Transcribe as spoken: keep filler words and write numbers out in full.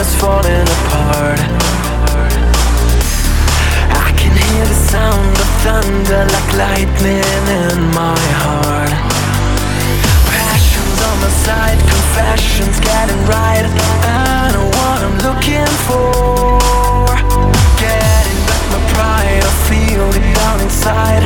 universe falling apart. I can hear the sound of thunder like lightning in my heart. Passion's on my side, confessions getting right. I know what I'm looking for. Getting back my pride, I feel it down inside.